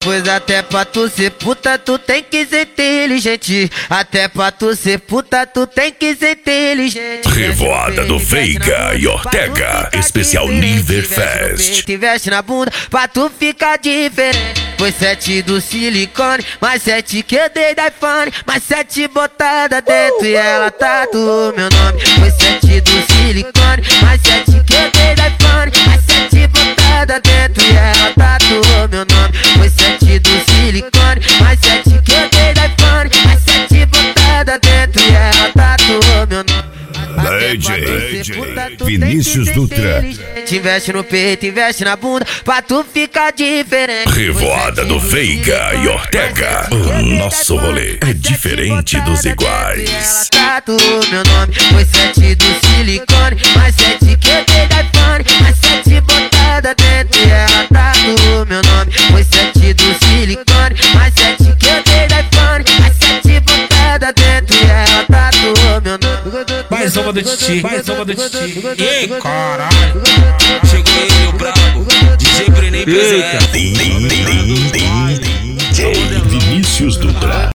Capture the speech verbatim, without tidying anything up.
Pois até pra tu ser puta, tu tem que ser inteligente. Até pra tu ser puta, tu tem que ser inteligente. Revoada do Veiga e Ortega, especial Niver Fest. Investe na bunda pra tu ficar diferente. Foi sete do silicone, mais sete que eu dei da iPhone, mais sete botada dentro e ela tatuou meu nome. Foi sete do silicone, mais sete que eu dei da iPhone, mais sete botada dentro e ela tatuou meu nome. Foi sete do silicone, mais sete que eu dei da iPhone, mais sete botada dentro e ela tatuou meu nome. D J Vinícius Dutra. Investe no peito, investe na bunda pra tu ficar diferente. Revoada do Veiga e Ortega. O nosso rolê é diferente dos iguais. Ela tatuou meu nome. Foi sete do silicone, mais sete que eu dei da iPhone, mais sete botada dentro e ela tatuou meu nome. Foi sete do silicone, mais sete que eu dei da iPhone, mais sete botada dentro e ela tatuou meu nome. Mais uma do Titi, mais uma do Titi. Ei, caralho. Chegou ele, o brabo. D J Brené presente. D J Vinícius Dutra.